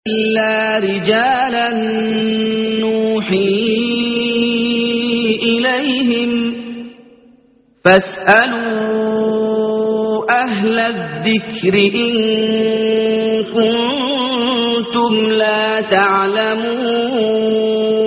إلا رجالا نوحي إليهم فاسألوا أهل الذكر إن كنتم لا تعلمون.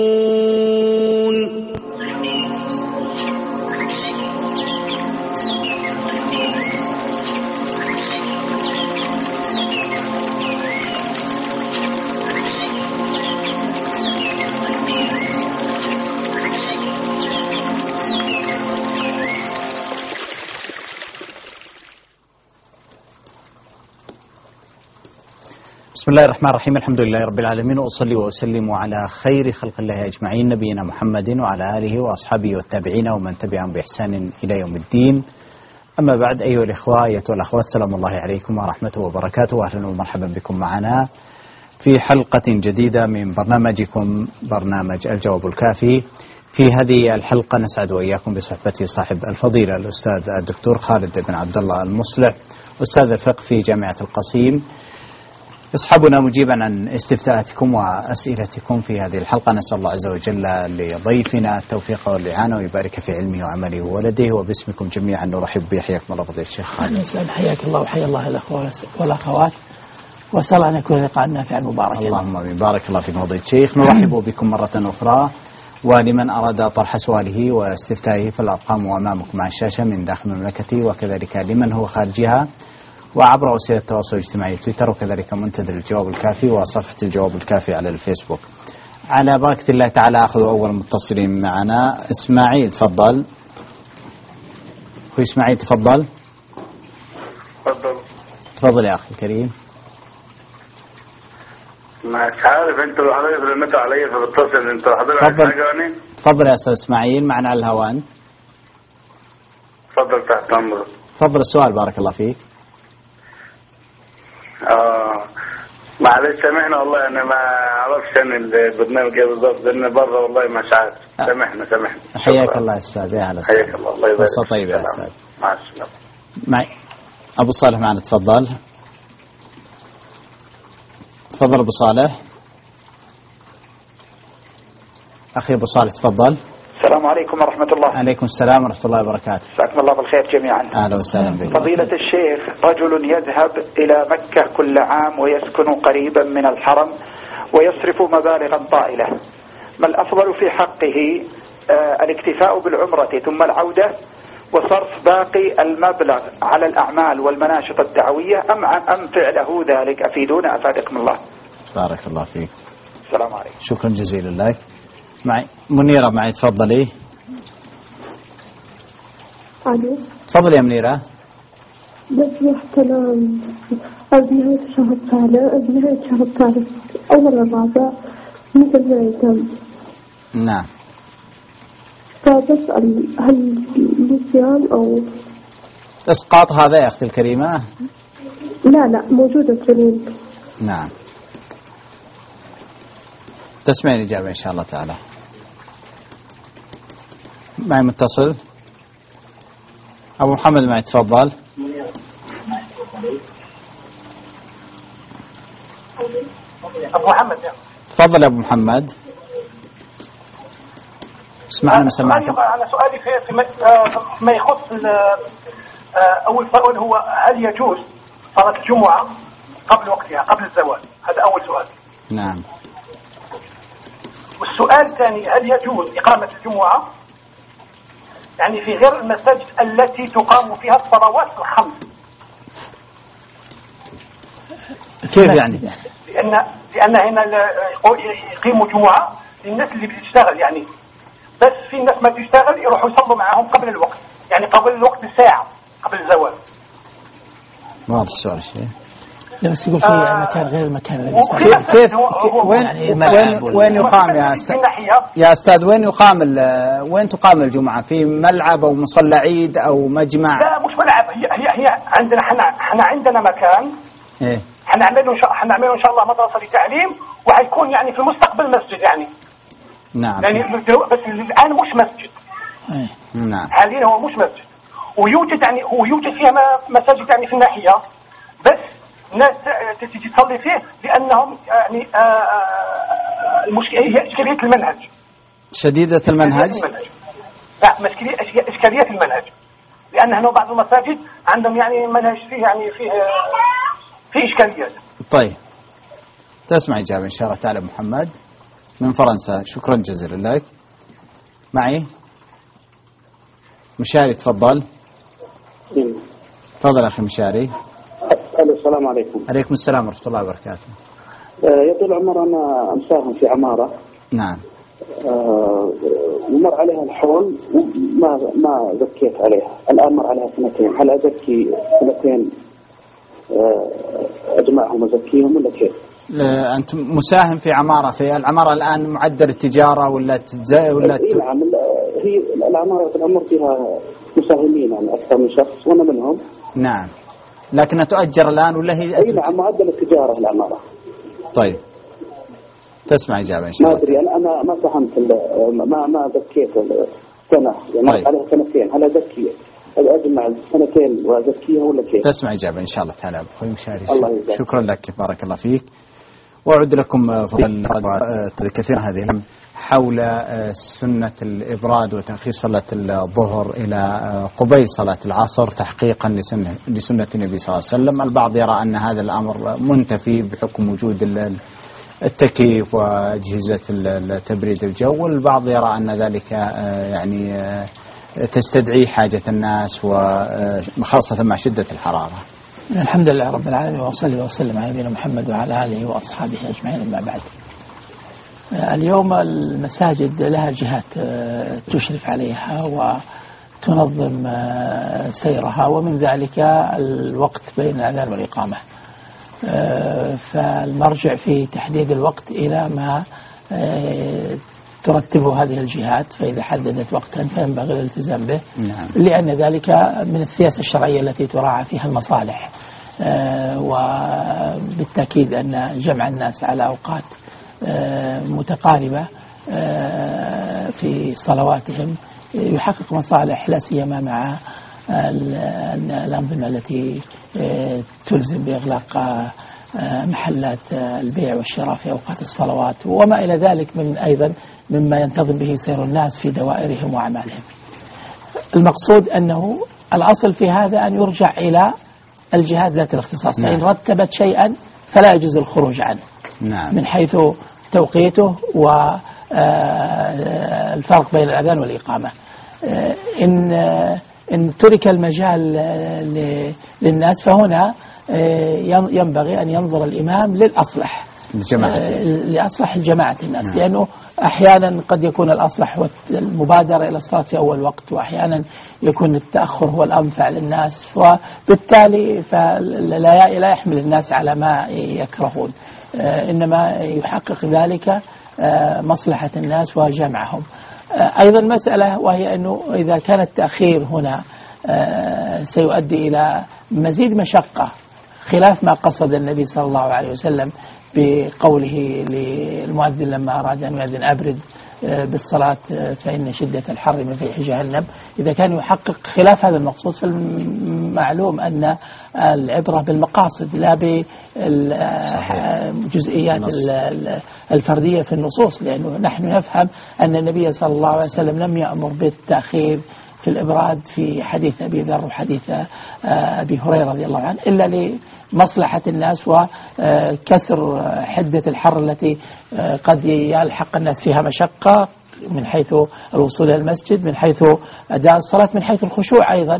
بسم الله الرحمن الرحيم. الحمد لله رب العالمين، وأصلي وأسلم على خير خلق الله أجمعين، نبينا محمد وعلى آله وأصحابه والتابعين ومن تبعهم بإحسان إلى يوم الدين. أما بعد، أيها الإخوة أيها الأخوات، سلام الله عليكم ورحمته وبركاته، وأهلا ومرحبا بكم معنا في حلقة جديدة من برنامجكم برنامج الجواب الكافي. في هذه الحلقة نسعد وإياكم بصحبة صاحب الفضيلة الأستاذ الدكتور خالد بن عبد الله المصلح، أستاذ الفقه في جامعة القصيم، يصحبنا مجيبا عن استفتاءاتكم وأسئلتكم في هذه الحلقة. نسأل الله عز وجل لضيفنا التوفيق والإعانة ويبارك في علمه وعمله وولده، وباسمكم جميعا نرحب بحياكم الله فضيلة الشيخ خالد. حياك الله وحيا الله الأخوة والأخوات، وأسأل أن يكون لقاء نافعا مباركا. اللهم آمين. بارك الله فيك فضيلة الشيخ. نرحب بكم مرة أخرى، ولمن أراد طرح سؤاله واستفتائه فالأرقام أمامكم على الشاشة من داخل المملكة، وكذلك لمن هو خارجها، وعبر وسائل التواصل الاجتماعي تويتر، وكذلك منتدى الجواب الكافي وصفحة الجواب الكافي على الفيسبوك. على بركة الله تعالى أخذ أول متصلين معنا. إسماعيل تفضل. أخوي إسماعيل تفضل. تفضل يا أخي الكريم. مش عارف انتوا حضرتك رنيتوا عليا فبتصل، انتوا حضرتك عايز حاجه يعني؟ تفضل يا أستاذ إسماعيل، معنا على الهواء. تفضل تحت أمرك. تفضل السؤال، بارك الله فيك. معلش سامحنا والله، انا ما اعرفش انا البرنامج ايه بالظبط، لان بره والله مش عارف. سامحنا. حياك الله يا استاذ. يا هلا. حياك الله. الله يبارك فيك. طيب يا استاذ. مع السلامه. معي ابو صالح معنا. تفضل ابو صالح. اخي ابو صالح تفضل. السلام عليكم ورحمة الله. عليكم السلام ورحمة الله وبركاته. جزاكم الله بالخير جميعا. أهلا وسهلا بك. فضيلة الشيخ، رجل يذهب إلى مكة كل عام ويسكن قريبا من الحرم ويصرف مبالغا طائلة، ما الأفضل في حقه؟ الاكتفاء بالعمرة ثم العودة وصرف باقي المبلغ على الأعمال والمناشط الدعوية، أم فعله ذلك؟ أفيدونا أفادكم الله. بارك الله فيك. السلام عليكم. شكرا جزيلا لك. معي منيرة. معي تفضلي. الو. تفضلي يا منيرة. بس احتلام بنهاية الشهر الثالث أول الرابع مثل ما يتم. نعم. فبسأل هل الصيام أو إسقاط هذا يا أختي الكريمة؟ لا موجودة السنين. نعم. تسمعين الإجابة إن شاء الله تعالى. معي متصل أبو محمد. معي تفضل. أبو محمد. تفضل يا أبو محمد. اسمعنا من سماعتك. على سؤالي فيما يخص أول سؤال هو هل يجوز صلاة الجمعة قبل وقتها قبل الزوال؟ هذا أول سؤال. نعم. والسؤال الثاني، هل يجوز إقامة الجمعة يعني في غير المساجد التي تقام فيها الصلوات الخمس؟ كيف يعني؟ لأن هنا يقيموا جمعة للناس اللي بتشتغل يعني، بس في ناس ما تشتغل يروحوا يصلوا معهم قبل الوقت، يعني قبل الوقت بساعة قبل الزوال. واضح سؤال الشيء. لا بس يقول في مكان غير المكان اللي كيف وين يقام يا أستاذ وين يقام وين تقام الجمعة؟ في ملعب أو مصلى عيد أو مجمع؟ لا مش ملعب، هي عندنا احنا عندنا مكان. ايه. حنعمله ان شاء الله مدرسة للتعليم، وحيكون يعني في المستقبل مسجد يعني. نعم. يعني بس الآن مش مسجد. نعم. حاليا هو مش مسجد، ويوجد فيها مساجد يعني في الناحية، بس ناس تجي تصلي فيه لأنهم يعني هي إشكالية المنهج. شديدة المنهج؟ لا، إشكالية المنهج، لأن هنا بعض المساجد عندهم يعني منهج فيه إشكاليات. طيب تسمع إجابة إن شاء الله تعالى. محمد من فرنسا، شكرا جزيلا لك. معي مشاري، تفضل. تفضل أخي مشاري. السلام عليكم. عليكم السلام ورحمة الله وبركاته. يا طول العمر أنا مساهم في عمارة. نعم. ومر عليها الحول ما زكيت عليها، الآن مر عليها 2، هل أزكي 2 أجمعهم أزكيهم ولا كيف؟ أنت مساهم في عمارة، في العمارة الآن معدل التجارة ولا نعم، هي العمارة الأمر فيها مساهمين يعني أكثر من شخص وأنا منهم. نعم، لكنها تؤجر الآن ولا هي؟ نعم، معدل التجارة العمارة. طيب تسمع إجابة إن شاء الله. ما أدري، أنا ما فهمت، ما زكيت سنة يعني. طيب. عليها 2، هل أزكي أجمع 2 وأزكيها ولا كيف؟ تسمع إجابة إن شاء الله تعالى أخوي مشاري. شكرا لك، بارك الله فيك. وأعد لكم كثير هذه حول سنة الإبراد وتأخير صلاة الظهر إلى قبيل صلاة العصر تحقيقا لسنة النبي صلى الله عليه وسلم. البعض يرى أن هذا الأمر منتفي بحكم وجود التكييف وأجهزة تبريد الجو، والبعض يرى أن ذلك يعني تستدعي حاجة الناس وخاصة مع شدة الحرارة. الحمد لله رب العالمين، وصلي وسلم على نبينا محمد وعلى آله وأصحابه أجمعين. أما بعد، اليوم المساجد لها جهات تشرف عليها وتنظم سيرها، ومن ذلك الوقت بين الأذان والإقامة. فالمرجع في تحديد الوقت إلى ما ترتبه هذه الجهات، فإذا حددت وقتا فينبغي الالتزام به. نعم. لأن ذلك من السياسة الشرعية التي تراعى فيها المصالح، وبالتأكيد أن جمع الناس على أوقات متقاربة في صلواتهم يحقق مصالح، لا سيما مع الأنظمة التي تلزم بإغلاق محلات البيع والشراء في أوقات الصلوات، وما إلى ذلك من أيضا مما ينتظم به سير الناس في دوائرهم وأعمالهم. المقصود أنه الأصل في هذا أن يرجع إلى الجهات ذات الاختصاص، فإن رتبت شيئا فلا يجوز الخروج عنه. نعم. من حيث توقيته والفرق بين الأذان والإقامة. إن ترك المجال للناس فهنا ينبغي أن ينظر الإمام للأصلح، لأصلح الجماعة الناس، لأنه أحيانا قد يكون الأصلح المبادرة إلى الصلاة في أول وقت، وأحيانا يكون التأخر هو الأنفع للناس، وبالتالي لا يحمل الناس على ما يكرهون، إنما يحقق ذلك مصلحة الناس وجمعهم. أيضا مسألة وهي أنه إذا كان التأخير هنا سيؤدي إلى مزيد مشقة خلاف ما قصد النبي صلى الله عليه وسلم بقوله للمؤذن لما أراد أن يؤذن أبرد بالصلاة فإن شدة الحر من فيح جهنم، إذا كان يحقق خلاف هذا المقصود فالمعلوم أن العبرة بالمقاصد لا بالجزئيات الفردية في النصوص، لأنه نحن نفهم أن النبي صلى الله عليه وسلم لم يأمر بالتأخير في الإبراد في حديث أبي ذر وحديث أبي هريرة رضي الله عنه إلا لمصلحة الناس وكسر حدة الحر التي قد يلحق الناس فيها مشقة من حيث الوصول إلى المسجد، من حيث أداء الصلاة، من حيث الخشوع أيضا.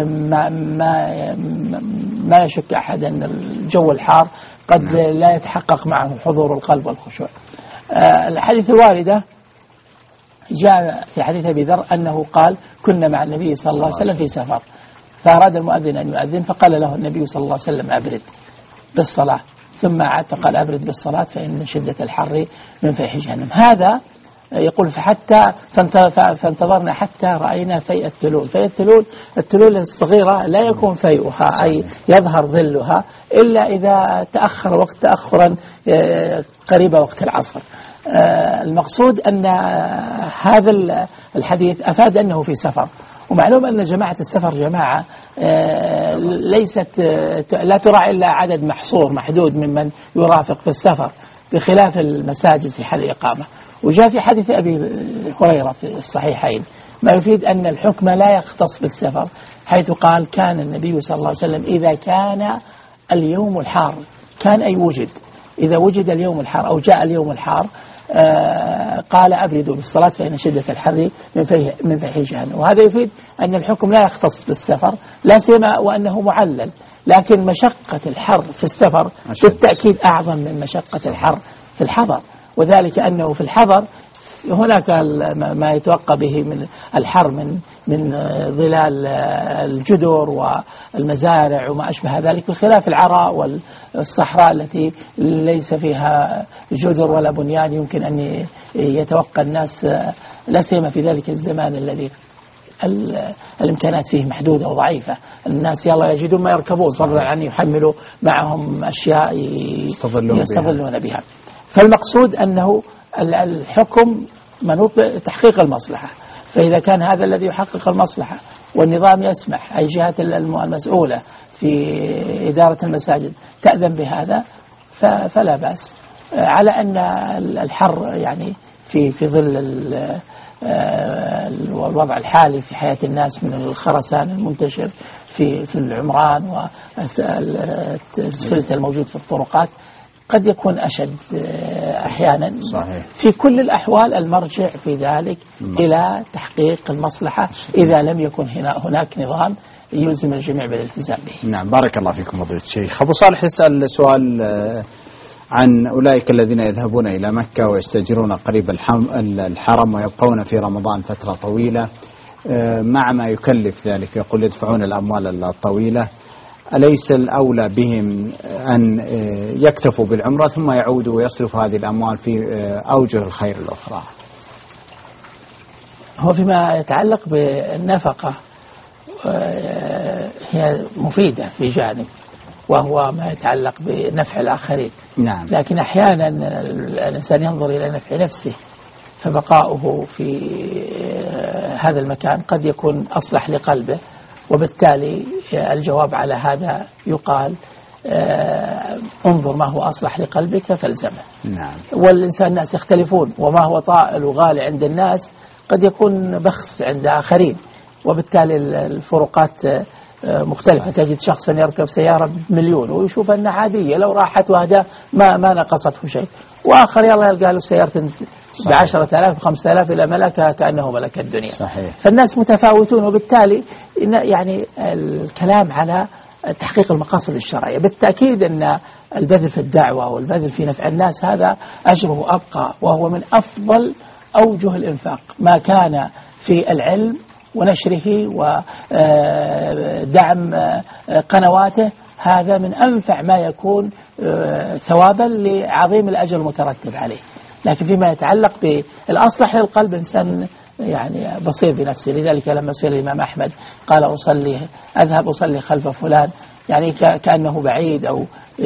ما يشك أحد أن الجو الحار قد لا يتحقق معه حضور القلب والخشوع. الحديث الواردة جاء في حديث أبي ذر أنه قال كنا مع النبي صلى الله عليه وسلم في سفر، فأراد المؤذن أن يؤذن فقال له النبي صلى الله عليه وسلم أبرد بالصلاة، ثم عاد فقال أبرد بالصلاة فإن شدة الحر من فيح جهنم. هذا يقول فانتظرنا حتى رأينا فيء التلول. فيء التلول الصغيرة لا يكون فيئها أي يظهر ظلها إلا إذا تأخر وقت تأخرا قريب وقت العصر. المقصود أن هذا الحديث أفاد أنه في سفر، ومعلوم أن جماعة السفر جماعة ليست لا تراعي إلا عدد محصور محدود ممن يرافق في السفر، بخلاف المساجد في حال الإقامة. وجاء في حديث أبي هريرة في الصحيحين ما يفيد أن الحكم لا يختص بالسفر، حيث قال كان النبي صلى الله عليه وسلم إذا كان اليوم الحار، كان أي وجد، إذا وجد اليوم الحار أو جاء اليوم الحار قال أبردوا بالصلاة فإن شدة الحر من فيح جهنم. وهذا يفيد أن الحكم لا يختص بالسفر، لا سيما وأنه معلل، لكن مشقة الحر في السفر بالتأكيد أعظم من مشقة الحر في الحضر، وذلك أنه في الحضر هناك ما يتوقع به من الحر من ظلال الجدر والمزارع وما أشبه ذلك، بخلاف العراء والصحراء التي ليس فيها جدر ولا بنيان يمكن أن يتوقع الناس، لا سيما في ذلك الزمان الذي الإمكانات فيه محدودة وضعيفة. الناس يلا يجدون ما يركبون، فضلا عن يحملوا معهم أشياء يستظلون بها. فالمقصود أنه الحكم منوط بتحقيق المصلحة، فإذا كان هذا الذي يحقق المصلحة والنظام يسمح، أي جهات المسؤولة في إدارة المساجد تأذن بهذا فلا بأس، على أن الحر يعني في ظل الوضع الحالي في حياة الناس من الخرسان المنتشر في العمران والسفلت الموجود في الطرقات قد يكون أشد أحيانا. صحيح. في كل الأحوال المرجع في ذلك إلى تحقيق المصلحة إذا لم يكن هناك نظام يلزم الجميع بالالتزام به. نعم، بارك الله فيكم فضيلة الشيخ. أبو صالح يسأل سؤال عن أولئك الذين يذهبون إلى مكة ويستأجرون قريب الحرم ويبقون في رمضان فترة طويلة مع ما يكلف ذلك، يقول يدفعون الأموال الطويلة، أليس الأولى بهم أن يكتفوا بالعمرة ثم يعودوا ويصرفوا هذه الأموال في أوجه الخير الأخرى؟ هو فيما يتعلق بالنفقة هي مفيدة في جانب، وهو ما يتعلق بنفع الآخرين. نعم. لكن أحيانا الإنسان ينظر إلى نفع نفسه، فبقاؤه في هذا المكان قد يكون أصلح لقلبه، وبالتالي الجواب على هذا يقال انظر ما هو أصلح لقلبك فالزمه. نعم. والإنسان الناس يختلفون، وما هو طائل وغالي عند الناس قد يكون بخس عند آخرين، وبالتالي الفروقات مختلفة. تجد شخصا يركب سيارة بمليون ويشوف أنها عادية، لو راحت وهذا ما نقصته شيء، وآخر يلا يلقى له سيارة ب10,000 ب5,000 إلى ملكها كأنه ملك الدنيا. صحيح. فالناس متفاوتون، وبالتالي يعني الكلام على تحقيق المقاصد الشرعية. بالتأكيد أن البذل في الدعوة والبذل في نفع الناس هذا أجره أبقى، وهو من أفضل أوجه الإنفاق، ما كان في العلم ونشره ودعم قنواته، هذا من أنفع ما يكون ثوابا لعظيم الأجر المترتب عليه. لكن فيما يتعلق بالأصلح للقلب إنسان يعني بصير بنفسه. لذلك لما سئل الإمام أحمد قال أذهب أصلي خلف فلان، يعني كأنه بعيد أو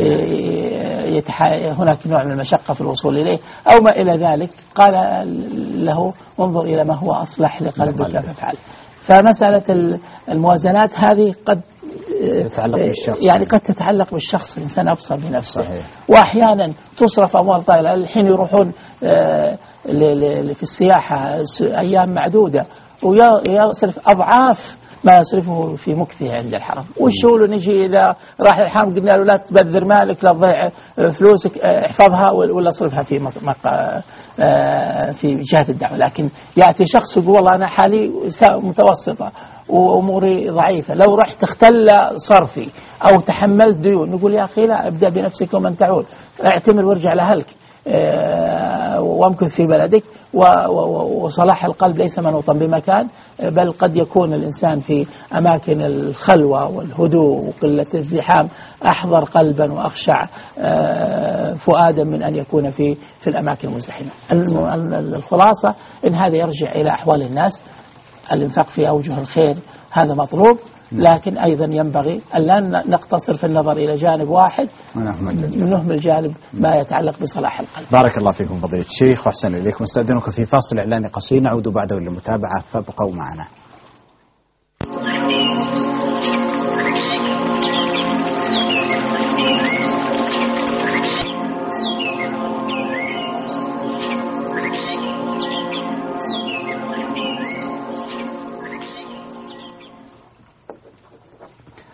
هناك نوع من المشقة في الوصول إليه أو ما إلى ذلك، قال له انظر إلى ما هو أصلح لقلبك فافعل. فمسألة الموازنات هذه قد تتعلق بالشخص، يعني قد تتعلق بالشخص، الإنسان أبصر بنفسه. صحيح. وأحيانا تصرف أموال طائلة، الحين يروحون في السياحة أيام معدودة ويصرف أضعاف ما يصرفه في مكثه عند الحرم. والشغل نجي إذا راح الحرم قلنا له لا تبذر مالك، لا تضيع فلوسك، احفظها ولا اصرفها في جهة الدعوة. لكن يأتي شخص يقول والله أنا حالي متوسطة وأموري ضعيفة، لو رحت اختل صرفي أو تحملت ديون، نقول يا أخي لا، ابدأ بنفسك ومن تعود، اعتمر وارجع لأهلك وامكث في بلدك. وصلاح القلب ليس منوطا بمكان، بل قد يكون الإنسان في أماكن الخلوة والهدوء وقلة الزحام أحضر قلبا وأخشع فؤادا من أن يكون في الأماكن المزدحمة. الخلاصة إن هذا يرجع إلى أحوال الناس. الإنفاق في أوجه الخير هذا مطلوب، لكن أيضا ينبغي أن لا نقتصر في النظر إلى جانب واحد، نهمل جانب ما يتعلق بصلاح القلب. بارك الله فيكم فضيلة الشيخ وأحسن إليكم. استأذنكم في فاصل إعلاني قصير، نعود بعده للمتابعة، فابقوا معنا.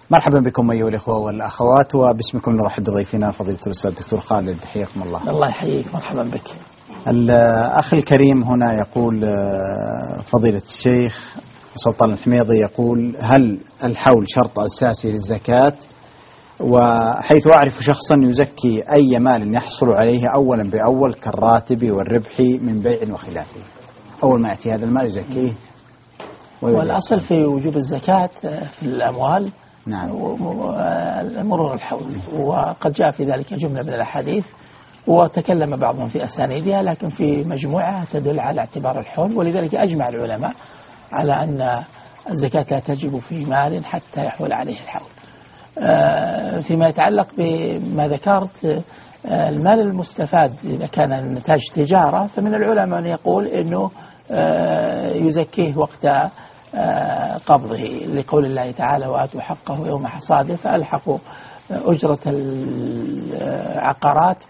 مرحبا بكم أيها الإخوة والأخوات، وباسمكم نرحب بضيفنا فضيلة الأستاذ الدكتور خالد، حياكم الله. الله يحييك، مرحبا بك. الأخ الكريم هنا يقول فضيلة الشيخ سلطان الحميضي يقول: هل الحول شرط أساسي للزكاة؟ وحيث أعرف شخصا يزكي أي مال يحصل عليه أولا بأول كالراتب والربح من بيع وخلافه، أول ما يأتي هذا المال يزكيه. والأصل في وجوب الزكاة في الأموال نعم مرور الحول، وقد جاء في ذلك جملة من الأحاديث وتكلم بعضهم في أسانيدها، لكن في مجموعة تدل على اعتبار الحول، ولذلك أجمع العلماء على أن الزكاة لا تجب في مال حتى يحول عليه الحول. فيما يتعلق بما ذكرت المال المستفاد إذا كان نتاج تجارة، فمن العلماء من يقول أنه يزكيه وقت قبضه، لقول الله تعالى: وآتوا حقه يوم حصاده، فألحقوا أجرة العقارات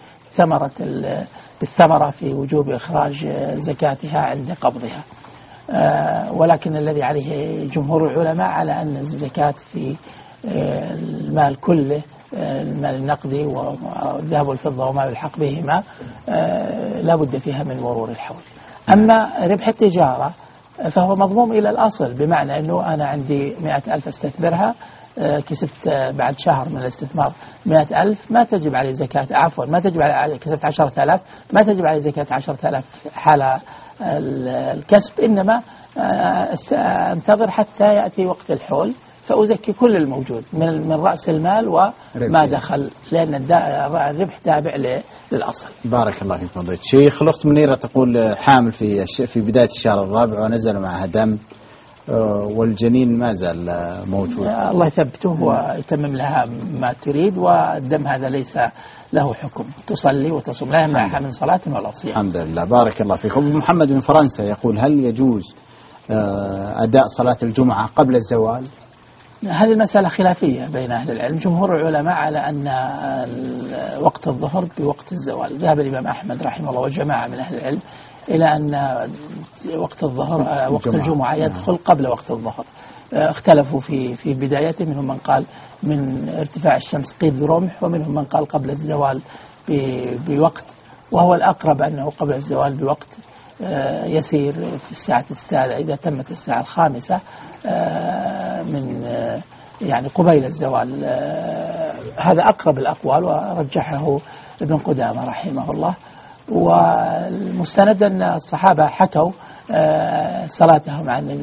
بالثمرة في وجوب إخراج زكاتها عند قبضها. ولكن الذي عليه جمهور العلماء على أن الزكاة في المال كله، المال النقدي والذهب والفضة وما يلحق بهما، لا بد فيها من مرور الحول. أما ربح التجارة فهو مضموم إلى الأصل، بمعنى أنه أنا عندي 100,000 استثمرها، كسبت بعد شهر من الاستثمار 100,000، ما تجب عليه زكاة، عفوا ما تجب عليه، كسبت 10,000 ما تجب عليه زكاة 10,000 حال الكسب، إنما أنتظر حتى يأتي وقت الحول فأزكي كل الموجود من رأس المال وما دخل، لأن الربح تابع للأصل. بارك الله فيك فضيلة الشيخ. الأخت منيرة تقول: حامل في بداية الشهر الرابع ونزل معها دم والجنين ما زال موجود. الله يثبته ويتمم لها ما تريد، والدم هذا ليس له حكم، تصلي وتصوم، لا يمنعها من صلاة ولا صيام. الحمد لله. بارك الله فيك. محمد من فرنسا يقول: هل يجوز أداء صلاة الجمعة قبل الزوال؟ هذه المسألة خلافية بين أهل العلم. جمهور العلماء على أن وقت الظهر بوقت الزوال. ذهب الإمام أحمد رحمه الله وجماعة من أهل العلم إلى أن وقت الظهر وقت الجمعة يدخل قبل وقت الظهر. اختلفوا في بدايته، منهم من قال من ارتفاع الشمس قيد رمح، ومنهم من قال قبل الزوال بوقت، وهو الأقرب أنه قبل الزوال بوقت يسير في الساعة السابعة إذا تمت الساعة 5 من يعني قبيل الزوال. هذا أقرب الأقوال ورجحه ابن قدامة رحمه الله. والمستند أن الصحابة حكوا صلاتهم مع النبي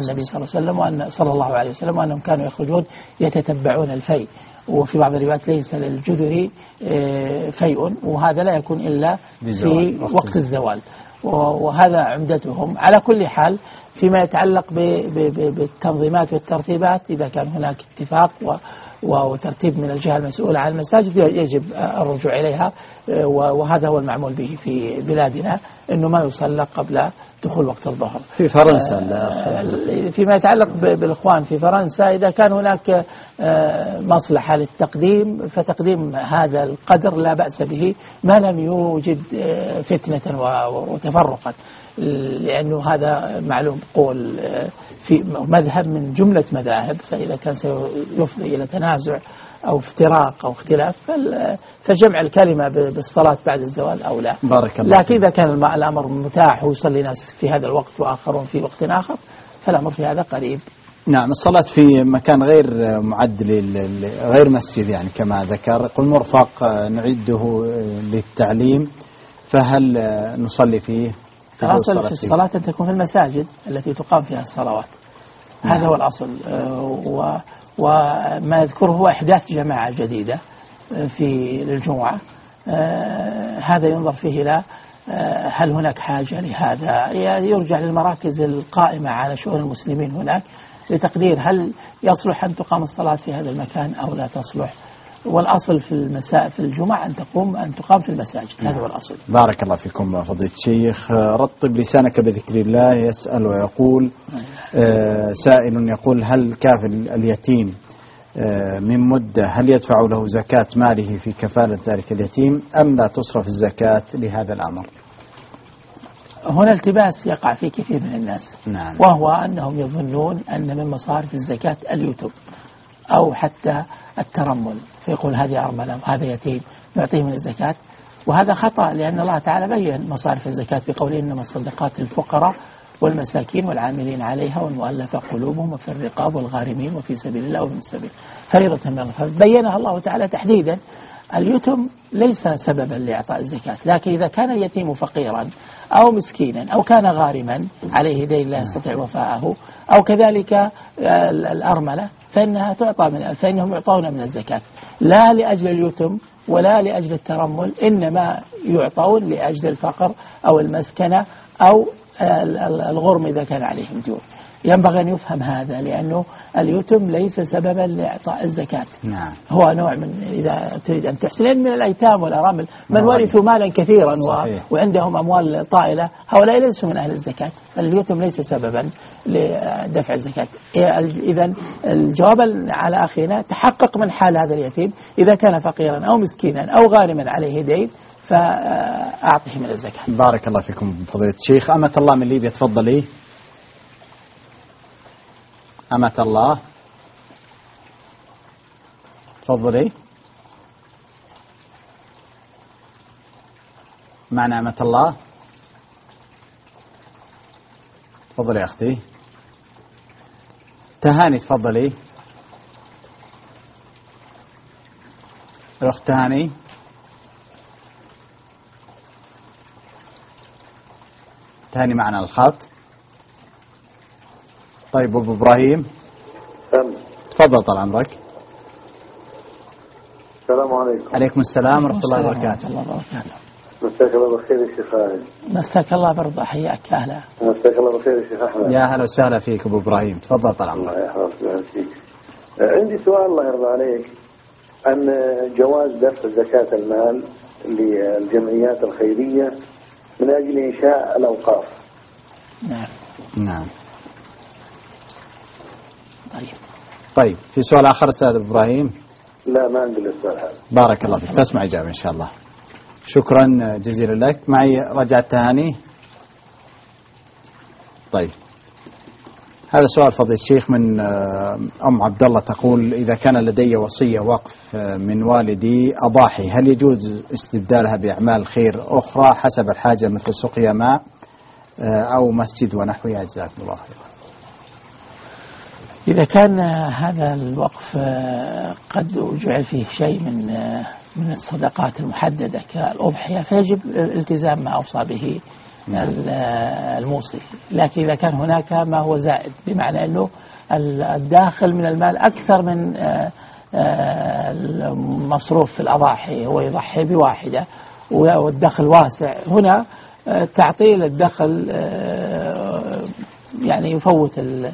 صلى الله عليه وسلم وأنهم كانوا يخرجون يتتبعون الفيء، وفي بعض الروايات ليس للجدر فيء، وهذا لا يكون إلا في وقت الزوال، وهذا عمدتهم. على كل حال فيما يتعلق بالتنظيمات والترتيبات، إذا كان هناك اتفاق وترتيب من الجهة المسؤولة عن المساجد يجب الرجوع إليها، وهذا هو المعمول به في بلادنا، أنه ما يصلى قبل دخول وقت الظهر. في فرنسا فيما يتعلق بالإخوان في فرنسا، إذا كان هناك مصلحة للتقديم فتقديم هذا القدر لا بأس به، ما لم يوجد فتنة وتفرقا، لأنه هذا معلوم قول في مذهب من جملة مذاهب، فإذا كان سيفضي إلى تنازع أو افتراق أو اختلاف فجمع الكلمة بالصلاة بعد الزوال أولى. لكن إذا كان الأمر متاح ويصلي ناس في هذا الوقت وآخرون في وقت آخر فالأمر في هذا قريب. نعم. الصلاة في مكان غير معد غير مسجد يعني كما ذكر، يقول مرفق نعده للتعليم، فهل نصلي فيه؟ الأصل في الصلاة أن تكون في المساجد التي تقام فيها الصلوات. هذا هو الأصل. وما يذكره هو إحداث جماعة جديدة للجمعة، هذا ينظر فيه إلى هل هناك حاجة لهذا، يرجع للمراكز القائمة على شؤون المسلمين هناك لتقدير هل يصلح أن تقام الصلاة في هذا المكان أو لا تصلح. والأصل في الجمعة أن تقام في المساجد. هذا هو الأصل. بارك الله فيكم فضيلة الشيخ. رطب لسانك بذكر الله يسأل ويقول سائل يقول: هل كافل اليتيم من مدة هل يدفع له زكاة ماله في كفالة ذلك اليتيم أم لا تصرف الزكاة لهذا الأمر؟ هنا التباس يقع في كثير من الناس. نعم. وهو أنهم يظنون أن من مصارف الزكاة اليتم، أو حتى الترمل، فيقول هذه أرملة وهذا يتيم نعطيه من الزكاة، وهذا خطأ، لأن الله تعالى بين مصارف الزكاة بقوله إنما الصدقات للفقراء والمساكين والعاملين عليها والمؤلفة قلوبهم وفي الرقاب والغارمين وفي سبيل الله وابن السبيل فريضة من الله. فبينها الله تعالى تحديدا. اليتم ليس سببا لإعطاء الزكاة، لكن إذا كان اليتيم فقيرا أو مسكينا أو كان غارما عليه دين لا يستطيع وفاءه، أو كذلك الأرملة، فإنهم يعطون من الزكاة، لا لأجل اليتم ولا لأجل الترمل، إنما يعطون لأجل الفقر أو المسكنة أو الغرم إذا كان عليهم ديون. ينبغي أن يفهم هذا، لأنه اليتم ليس سببا لإعطاء الزكاة. نعم. هو نوع من، إذا تريد أن تحسن من الأيتام والأرامل من ورثوا مالا كثيرا وعندهم أموال طائلة، هؤلاء ليسوا من أهل الزكاة، فاليتم ليس سببا لدفع الزكاة. إذن الجواب على أخينا، تحقق من حال هذا اليتيم، إذا كان فقيرا أو مسكينا أو غارما عليه دين فأعطه من الزكاة. بارك الله فيكم فضيلة الشيخ. أمة الله من ليبيا تفضلي. أمة الله تفضلي. معنا أمة الله، تفضلي يا أختي. تهاني تفضلي. الأخت تهاني. تهاني معنا الخط. طيب أبو إبراهيم تفضل طال عمرك. السلام عليكم. عليكم السلام ورحمة الله وبركاته. مساك الله بالخير يا شيخ خالد. مساك الله برضه، حياك. أهلا. مساك الله بالخير يا شيخ أحمد. يا هلا وسهلا فيك أبو إبراهيم، تفضل طال عمرك. الله يحفظك فيك. عندي سؤال الله يرضى عليك عن جواز دفع زكاة المال للجمعيات الخيرية من أجل إنشاء الأوقاف. نعم. نعم. طيب في سؤال آخر أستاذ إبراهيم؟ لا ما عندي السؤال هذا. بارك الله فيك، تسمع إجابة إن شاء الله. شكرا جزيلا لك. معي رجع التهاني. طيب هذا سؤال فضيلة الشيخ من أم عبد الله، تقول إذا كان لدي وصية وقف من والدي أضاحي، هل يجوز استبدالها بأعمال خير أخرى حسب الحاجة مثل سقيا ماء أو مسجد ونحوها؟ جزاكم الله خيرا. إذا كان هذا الوقف قد جعل فيه شيء من الصدقات المحددة كالأضحية، فيجب الالتزام ما أوصى به الموصي. لكن إذا كان هناك ما هو زائد، بمعنى أنه الداخل من المال أكثر من المصروف في الأضاحي، هو يضحي بواحدة والدخل واسع، هنا تعطيل الدخل يعني يفوت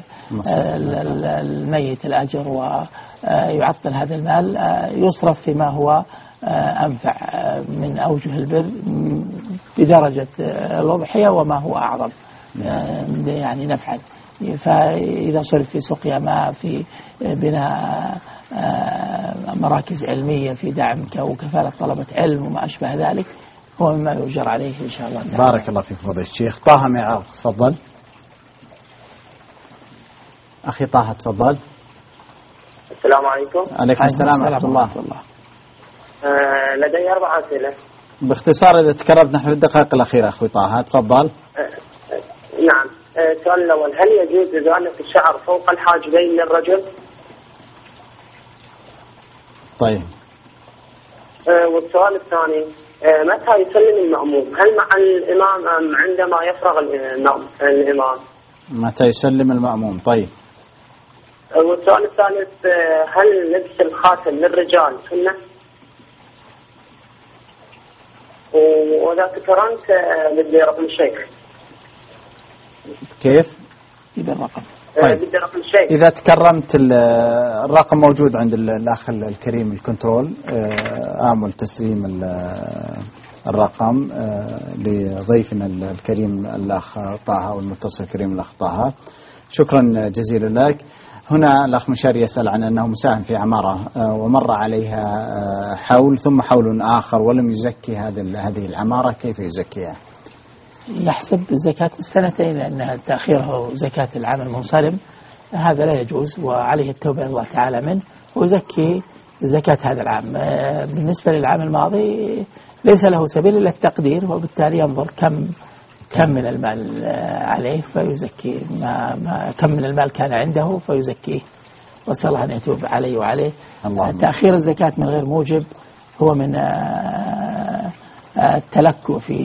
الميت الأجر ويعطل هذا المال، يصرف فيما هو أنفع من أوجه البر بدرجة الأضحية وما هو أعظم يعني نفعا. فإذا صرف في سقيا ماء، في بناء مراكز علمية، في دعم وكفالة طلبة علم وما أشبه ذلك، هو مما يؤجر عليه إن شاء الله تعالى. بارك الله فيك فضيلة الشيخ. طه معاذ تفضل. أخي طه تفضل. السلام عليكم. عليكم السلام ورحمة الله. لدي 4 أسئلة باختصار إذا تكرمت، نحن في الدقائق الأخيرة أخوي طه، تفضل. نعم. السؤال الأول، هل يجوز إزالة الشعر فوق الحاجبين للرجل؟ طيب. والسؤال الثاني، متى يسلم المأموم؟ هل مع الإمام أم عندما يفرغ الإمام؟ متى يسلم المأموم. طيب. والسؤال الثالث، هل لبس الخاتم للرجال سنة؟ وإذا تكرمت بدي رقم الشيخ. كيف؟ بدي الرقم. طيب. بدي رقم الشيخ. إذا تكرمت الرقم موجود عند الأخ الكريم الكنترول، أعمل تسليم الرقم لضيفنا الكريم الأخ طه والمتصل الكريم الأخ طه. شكرا جزيلا لك. هنا الأخ مشاري يسأل عن أنه مساهم في عمارة ومر عليها حول ثم حول آخر ولم يزكي هذه العمارة، كيف يزكيها؟ يحسب زكاة السنتين، لأن تأخيره زكاة العام المنصرم هذا لا يجوز، وعليه التوبة إلى الله تعالى منه ويزكي زكاة هذا العام. بالنسبة للعام الماضي ليس له سبيل إلا التقدير، وبالتالي ينظر كم من المال عليه فيزكي، كم من المال كان عنده فيزكيه، وصلى الله أن يتوب عليه وعليه. تأخير الزكاة من غير موجب هو من التلكؤ في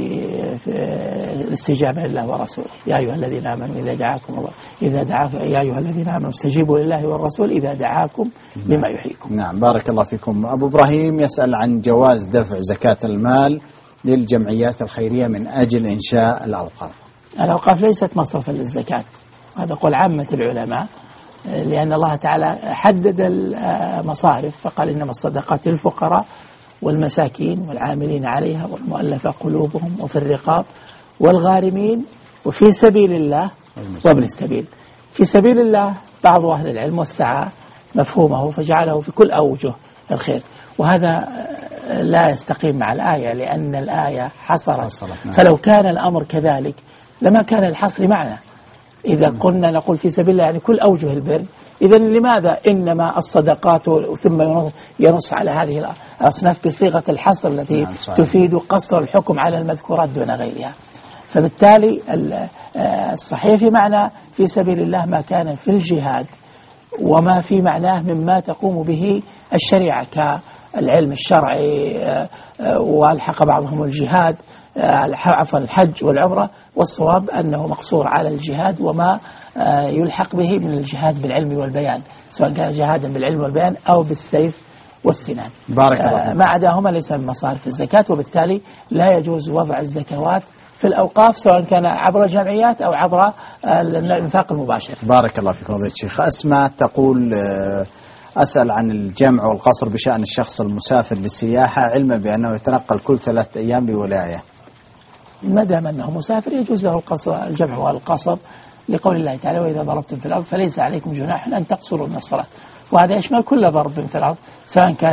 الاستجابة لله ورسوله. يا أيها الذين آمنوا إذا دعاكم يا أيها الذين آمنوا استجيبوا لله والرسول إذا دعاكم لما يحييكم. نعم، بارك الله فيكم. أبو إبراهيم يسأل عن جواز دفع زكاة المال للجمعيات الخيرية من أجل إنشاء الأوقاف. الأوقاف ليست مصرفا للزكاة، هذا قول عامة العلماء، لأن الله تعالى حدد المصارف فقال إنما الصدقات للفقراء والمساكين والعاملين عليها والمؤلفة قلوبهم وفي الرقاب والغارمين وفي سبيل الله وابن السبيل. في سبيل الله بعض أهل العلم وسع مفهومه فجعله في كل أوجه الخير، وهذا لا يستقيم مع الآية لأن الآية حصرت، فلو كان الأمر كذلك لما كان الحصر معنا. إذا كنا نقول في سبيل الله يعني كل أوجه البر، إذا لماذا إنما الصدقات ثم ينص على هذه الأصناف بصيغة الحصر التي تفيد قصر الحكم على المذكورات دون غيرها؟ فبالتالي الصحيح في معنى في سبيل الله ما كان في الجهاد وما في معناه مما تقوم به الشريعة كالعلم الشرعي، والحق بعضهم الجهاد عفوا الحج والعمرة، والصواب أنه مقصور على الجهاد وما يلحق به من الجهاد بالعلم والبيان، سواء كان جهادا بالعلم والبيان أو بالسيف والسنان. بارك الله ما عداهما ليس من مصارف الزكاة، وبالتالي لا يجوز وضع الزكوات في الأوقاف سواء كان عبر الجمعيات أو عبر الإنفاق المباشر. بارك الله فيكم فضيلة الشيخ. أسماء تقول أسأل عن الجمع والقصر بشأن الشخص المسافر للسياحة، علما بأنه يتنقل كل 3 أيام لولاية. ما دام أنه مسافر يجوز له الجمع والقصر لقول الله تعالى وإذا ضربتم في الأرض فليس عليكم جناح أن تقصروا من الصلاة، وهذا يشمل كل ضرب في الأرض سواء كان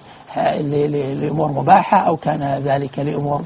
لأمور مباحة أو كان ذلك لأمور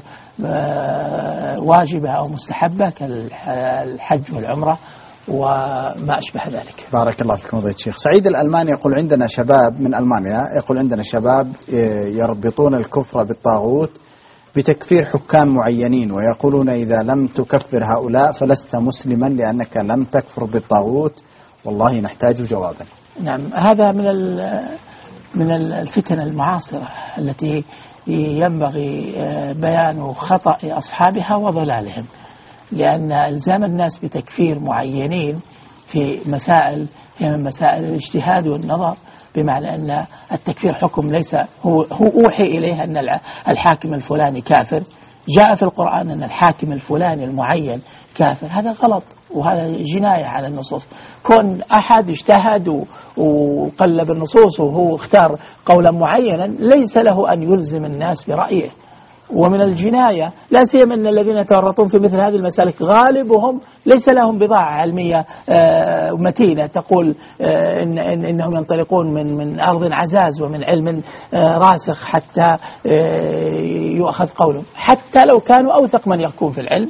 واجبة أو مستحبة كالحج والعمرة وما أشبه ذلك. بارك الله فيكم فضيلة الشيخ. سعيد الألماني يقول عندنا شباب من ألمانيا، يقول عندنا شباب يربطون الكفر بالطاغوت بتكفير حكام معينين، ويقولون إذا لم تكفر هؤلاء فلست مسلما لأنك لم تكفر بالطاغوت، والله نحتاج جوابا. نعم، هذا من الفتن المعاصرة التي ينبغي بيان خطأ أصحابها وضلالهم، لأن إلزام الناس بتكفير معينين في مسائل هي من مسائل الاجتهاد والنظر، بمعنى أن التكفير حكم ليس هو أوحي إليه أن الحاكم الفلاني كافر، جاء في القرآن أن الحاكم الفلاني المعين كافر، هذا غلط وهذا جناية على النصوص. كون أحد اجتهد وقلب النصوص وهو اختار قولا معينا ليس له أن يلزم الناس برأيه، ومن الجناية لا سيما أن الذين يتورطون في مثل هذه المسالك غالبهم ليس لهم بضاعة علمية متينة تقول إنهم ينطلقون من أرض عزاز ومن علم راسخ حتى يؤخذ قولهم، حتى لو كانوا أوثق من يكون في العلم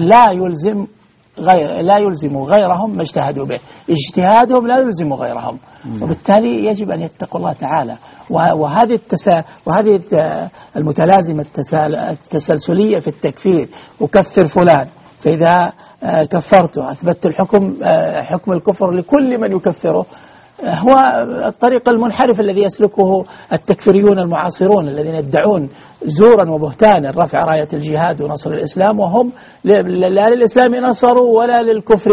لا يلزم غيرهم ما اجتهدوا به، اجتهادهم لا يلزم غيرهم، وبالتالي يجب أن يتقوا الله تعالى. وهذه المتلازمة التسلسلية في التكفير، وكفر فلان فإذا كفرته أثبت حكم الكفر لكل من يكفره، هو الطريق المنحرف الذي يسلكه التكفيريون المعاصرون الذين يدعون زورا وبهتانا رفع راية الجهاد ونصر الإسلام، وهم لا للإسلام نصروا ولا للكفر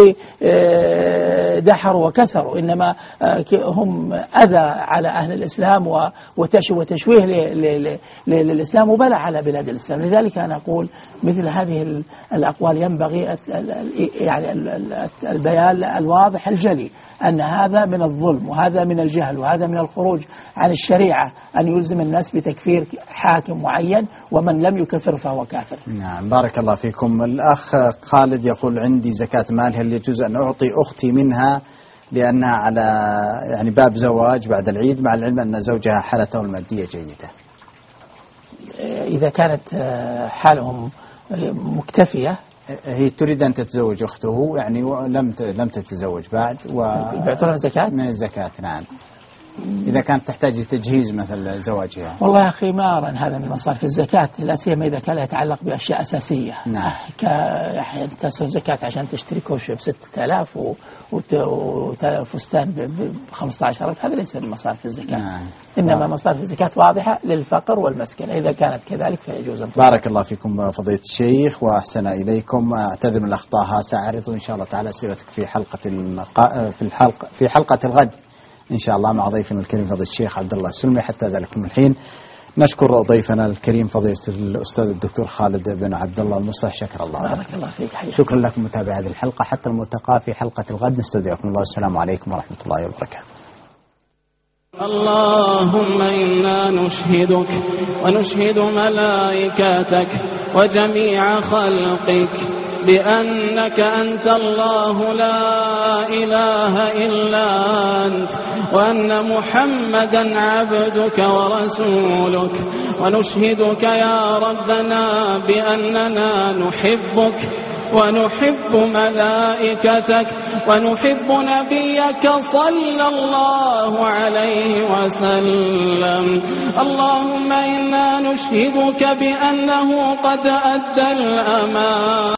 دحروا وكسروا، إنما هم أذى على أهل الإسلام وتشويه للإسلام وبلع على بلاد الإسلام. لذلك أنا أقول مثل هذه الأقوال ينبغي يعني البيان الواضح الجلي أن هذا من الظلم وهذا من الجهل وهذا من الخروج عن الشريعة، أن يلزم الناس بتكفير حاكم معين ومن لم يكفر فهو كافر. نعم، بارك الله فيكم. الأخ خالد يقول عندي زكاة مال، هل يجوز أن أعطي أختي منها لأنها على يعني باب زواج بعد العيد، مع العلم أن زوجها حالته المادية جيدة؟ إذا كانت حالهم مكتفية هي تريد أن تتزوج أخته يعني لم تتزوج بعد يعطونها زكاة؟ من الزكاة نعم. إذا كانت تحتاج لتجهيز مثل زواجها. والله يا أخي ما أرى أن هذا من مصارف الزكاة، لا سيما إذا كان يتعلق بأشياء أساسية. نعم. تصرف زكاة عشان تشتري كوش ب6,000 وفستان ب15,000، هذا ليس من مصارف الزكاة. نعم. إنما مصارف الزكاة واضحة للفقر والمسكن، إذا كانت كذلك فيجوز. بارك الله فيكم فضيلة الشيخ وأحسن إليكم. أعتذر من الأخطاء، سأعرض إن شاء الله تعالى أسئلتك في حلقة الغد إن شاء الله مع ضيفنا الكريم فضيلة الشيخ عبد الله السلمي. حتى ذلكم الحين نشكر ضيفنا الكريم فضيلة الأستاذ الدكتور خالد بن عبد الله المصلح، شكر الله. بارك الله فيك. شكرا لكم متابعة هذه الحلقة، حتى الملتقى في حلقة الغد، نستودعكم الله، السلام عليكم ورحمة الله وبركاته. اللهم إنا نشهدك ونشهد ملائكتك وجميع خلقك بأنك أنت الله لا إله إلا أنت، وأن محمدا عبدك ورسولك، ونشهدك يا ربنا بأننا نحبك ونحب ملائكتك ونحب نبيك صلى الله عليه وسلم. اللهم إنا نشهدك بأنه قد أدى الأمانة